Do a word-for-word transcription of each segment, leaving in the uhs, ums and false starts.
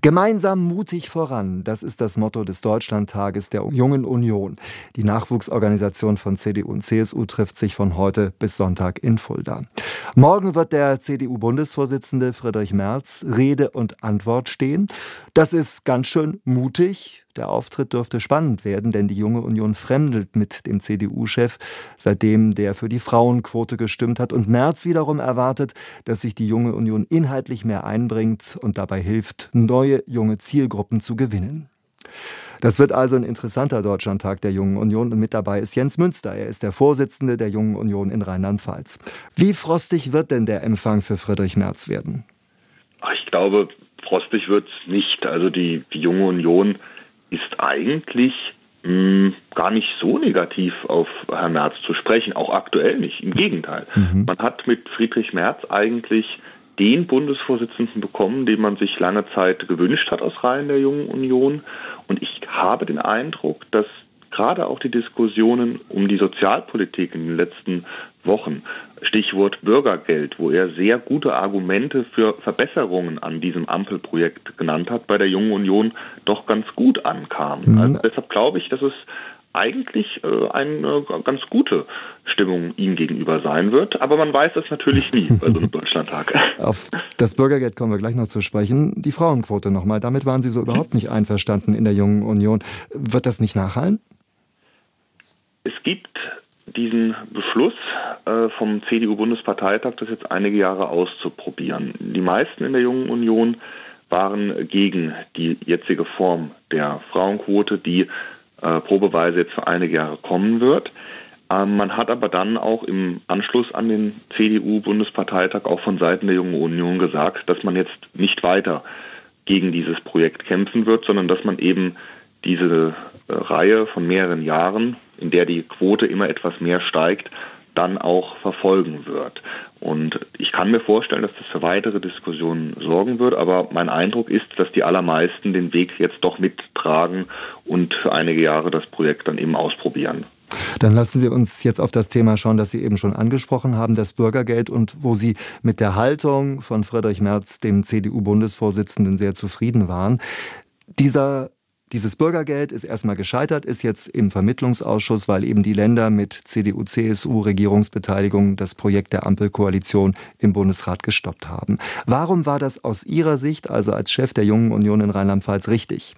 Gemeinsam mutig voran, das ist das Motto des Deutschlandtages der Jungen Union. Die Nachwuchsorganisation von C D U und C S U trifft sich von heute bis Sonntag in Fulda. Morgen wird der C D U-Bundesvorsitzende Friedrich Merz Rede und Antwort stehen. Das ist ganz schön mutig. Der Auftritt dürfte spannend werden, denn die Junge Union fremdelt mit dem C D U-Chef, seitdem der für die Frauenquote gestimmt hat. Und Merz wiederum erwartet, dass sich die Junge Union inhaltlich mehr einbringt und dabei hilft, neue junge Zielgruppen zu gewinnen. Das wird also ein interessanter Deutschlandtag der Jungen Union und mit dabei ist Jens Münster. Er ist der Vorsitzende der Jungen Union in Rheinland-Pfalz. Wie frostig wird denn der Empfang für Friedrich Merz werden? Ich glaube, frostig wird es nicht. Also die, die Junge Union ist eigentlich mh, gar nicht so negativ auf Herrn Merz zu sprechen, auch aktuell nicht. Im Gegenteil. Mhm. Man hat mit Friedrich Merz eigentlich den Bundesvorsitzenden bekommen, den man sich lange Zeit gewünscht hat aus Reihen der Jungen Union. Und ich habe den Eindruck, dass gerade auch die Diskussionen um die Sozialpolitik in den letzten Wochen, Stichwort Bürgergeld, wo er sehr gute Argumente für Verbesserungen an diesem Ampelprojekt genannt hat, bei der Jungen Union doch ganz gut ankamen. Mhm. Also deshalb glaube ich, dass es eigentlich äh, eine ganz gute Stimmung ihm gegenüber sein wird. Aber man weiß es natürlich nie bei so einem Deutschlandtag. Auf das Bürgergeld kommen wir gleich noch zu sprechen. Die Frauenquote nochmal. Damit waren Sie so überhaupt nicht einverstanden in der Jungen Union. Wird das nicht nachhallen? Es gibt diesen Beschluss äh, vom C D U-Bundesparteitag, das jetzt einige Jahre auszuprobieren. Die meisten in der Jungen Union waren gegen die jetzige Form der Frauenquote, die äh, probeweise jetzt für einige Jahre kommen wird. Ähm, man hat aber dann auch im Anschluss an den C D U-Bundesparteitag auch von Seiten der Jungen Union gesagt, dass man jetzt nicht weiter gegen dieses Projekt kämpfen wird, sondern dass man eben diese äh, Reihe von mehreren Jahren, in der die Quote immer etwas mehr steigt, dann auch verfolgen wird. Und ich kann mir vorstellen, dass das für weitere Diskussionen sorgen wird, aber mein Eindruck ist, dass die allermeisten den Weg jetzt doch mittragen und für einige Jahre das Projekt dann eben ausprobieren. Dann lassen Sie uns jetzt auf das Thema schauen, das Sie eben schon angesprochen haben, das Bürgergeld, und wo Sie mit der Haltung von Friedrich Merz, dem C D U-Bundesvorsitzenden, sehr zufrieden waren. Dieser Dieses Bürgergeld ist erstmal gescheitert, ist jetzt im Vermittlungsausschuss, weil eben die Länder mit C D U C S U-Regierungsbeteiligung das Projekt der Ampelkoalition im Bundesrat gestoppt haben. Warum war das aus Ihrer Sicht, also als Chef der Jungen Union in Rheinland-Pfalz, richtig?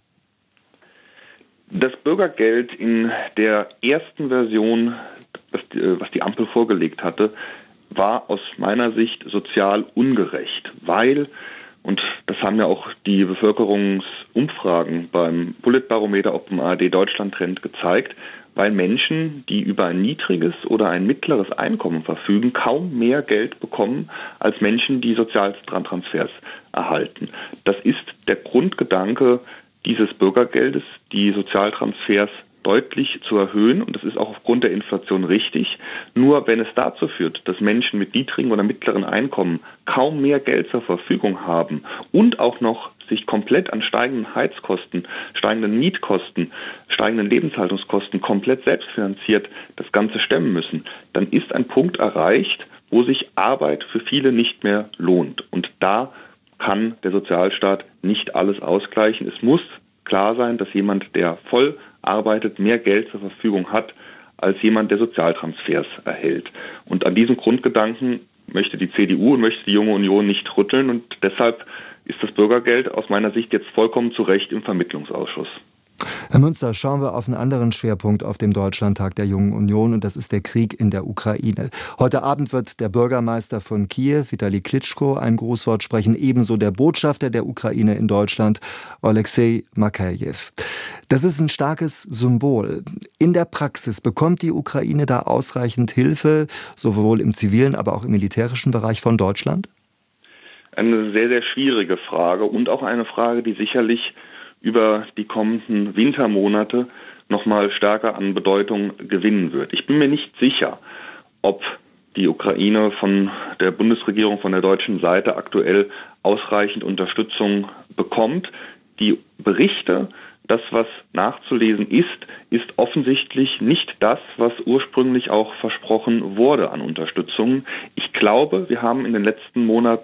Das Bürgergeld in der ersten Version, was die Ampel vorgelegt hatte, war aus meiner Sicht sozial ungerecht, weil, und das haben ja auch die Bevölkerungsumfragen beim Politbarometer auf dem A R D-Deutschland-Trend gezeigt, weil Menschen, die über ein niedriges oder ein mittleres Einkommen verfügen, kaum mehr Geld bekommen als Menschen, die Sozialtransfers erhalten. Das ist der Grundgedanke dieses Bürgergeldes, die Sozialtransfers deutlich zu erhöhen, und das ist auch aufgrund der Inflation richtig. Nur wenn es dazu führt, dass Menschen mit niedrigen oder mittleren Einkommen kaum mehr Geld zur Verfügung haben und auch noch sich komplett an steigenden Heizkosten, steigenden Mietkosten, steigenden Lebenshaltungskosten komplett selbstfinanziert das Ganze stemmen müssen, dann ist ein Punkt erreicht, wo sich Arbeit für viele nicht mehr lohnt. Und da kann der Sozialstaat nicht alles ausgleichen. Es muss klar sein, dass jemand, der voll arbeitet, mehr Geld zur Verfügung hat, als jemand, der Sozialtransfers erhält. Und an diesem Grundgedanken möchte die C D U und möchte die Junge Union nicht rütteln, und deshalb ist das Bürgergeld aus meiner Sicht jetzt vollkommen zu Recht im Vermittlungsausschuss. Herr Münster, schauen wir auf einen anderen Schwerpunkt auf dem Deutschlandtag der Jungen Union, und das ist der Krieg in der Ukraine. Heute Abend wird der Bürgermeister von Kiew, Vitali Klitschko, ein Grußwort sprechen, ebenso der Botschafter der Ukraine in Deutschland, Oleksiy Makajew. Das ist ein starkes Symbol. In der Praxis bekommt die Ukraine da ausreichend Hilfe, sowohl im zivilen, aber auch im militärischen Bereich von Deutschland? Eine sehr, sehr schwierige Frage und auch eine Frage, die sicherlich über die kommenden Wintermonate noch mal stärker an Bedeutung gewinnen wird. Ich bin mir nicht sicher, ob die Ukraine von der Bundesregierung, von der deutschen Seite aktuell ausreichend Unterstützung bekommt. Die Berichte, das, was nachzulesen ist, ist offensichtlich nicht das, was ursprünglich auch versprochen wurde an Unterstützung. Ich glaube, wir haben in den letzten Monaten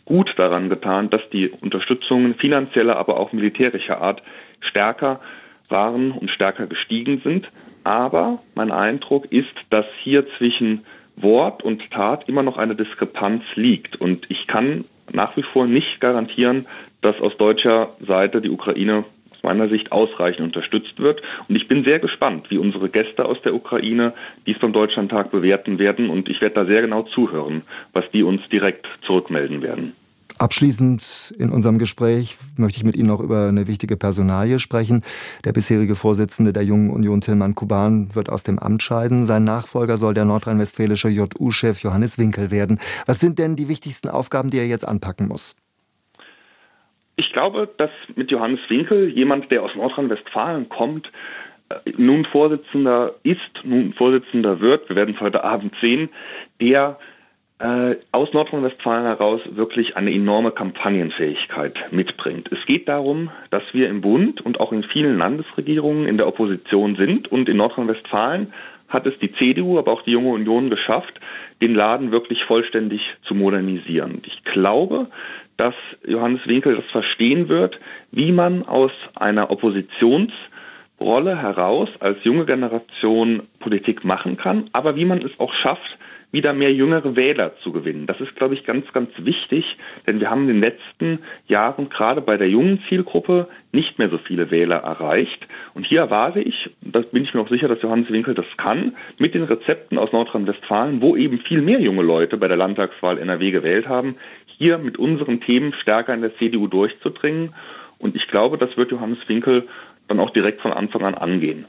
gut daran getan, dass die Unterstützungen finanzieller, aber auch militärischer Art stärker waren und stärker gestiegen sind. Aber mein Eindruck ist, dass hier zwischen Wort und Tat immer noch eine Diskrepanz liegt. Und ich kann nach wie vor nicht garantieren, dass aus deutscher Seite die Ukraine aus meiner Sicht ausreichend unterstützt wird. Und ich bin sehr gespannt, wie unsere Gäste aus der Ukraine dies beim Deutschlandtag bewerten werden. Und ich werde da sehr genau zuhören, was die uns direkt zurückmelden werden. Abschließend in unserem Gespräch möchte ich mit Ihnen noch über eine wichtige Personalie sprechen. Der bisherige Vorsitzende der Jungen Union, Tilman Kuban, wird aus dem Amt scheiden. Sein Nachfolger soll der nordrhein-westfälische J U-Chef Johannes Winkel werden. Was sind denn die wichtigsten Aufgaben, die er jetzt anpacken muss? Ich glaube, dass mit Johannes Winkel, jemand, der aus Nordrhein-Westfalen kommt, nun Vorsitzender ist, nun Vorsitzender wird, wir werden es heute Abend sehen, der äh, aus Nordrhein-Westfalen heraus wirklich eine enorme Kampagnenfähigkeit mitbringt. Es geht darum, dass wir im Bund und auch in vielen Landesregierungen in der Opposition sind, und in Nordrhein-Westfalen hat es die C D U, aber auch die Junge Union geschafft, den Laden wirklich vollständig zu modernisieren. Und ich glaube, dass Johannes Winkel das verstehen wird, wie man aus einer Oppositionsrolle heraus als junge Generation Politik machen kann, aber wie man es auch schafft, wieder mehr jüngere Wähler zu gewinnen. Das ist, glaube ich, ganz, ganz wichtig, denn wir haben in den letzten Jahren gerade bei der jungen Zielgruppe nicht mehr so viele Wähler erreicht. Und hier erwarte ich, da bin ich mir auch sicher, dass Johannes Winkel das kann, mit den Rezepten aus Nordrhein-Westfalen, wo eben viel mehr junge Leute bei der Landtagswahl N R W gewählt haben, hier mit unseren Themen stärker in der C D U durchzudringen. Und ich glaube, das wird Johannes Winkel dann auch direkt von Anfang an angehen.